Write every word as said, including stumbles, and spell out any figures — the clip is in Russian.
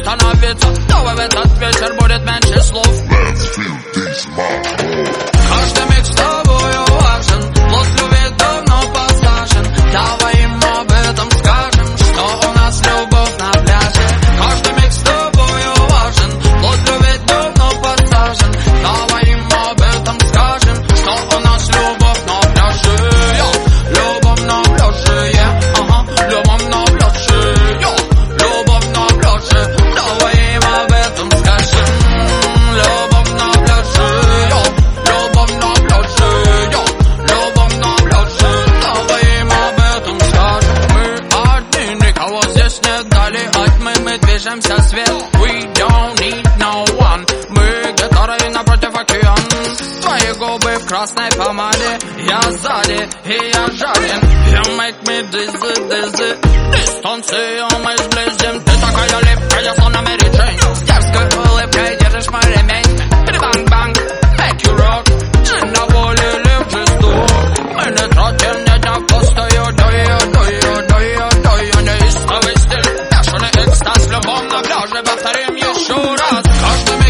остановиться, то в этот вечер будет меньше слов. Let's feel this mob. Каждый миг с тобою важен, плод любви давно посажен. Давай им об этом скажем, что у нас любовь на пляже. Каждый миг с тобою важен, плод любви давно посажен. Давай им об этом скажем, что у нас любовь на пляже. Любовь на пляже, ага, любовь на пляже, любовь на пляже. Давай им об этом скажем. Любовь на пляже, любовь на пляже, любовь на пляже. Давай им об этом скажем. Мы одни, никого здесь нет, дали от мы, мы движемся в свет. We don't need no one. Мы гитары напротив океан. Твои губы в красной помаде, я сзади и я жаден. You make me dizzy, dizzy. Дистанцию мы сблизим. Ты такая липкая, словно Мэри Джейн. С дерзкой улыбкой держишь мой ремень. Бang-бang, make you rock. Джин на воле, лев жесток. Мы не тратим ни дня впустую. Даю, даю, даю, даю. Неистовый стиль, бешеный экстаз. В любом на пляже повторим еще раз. Каждый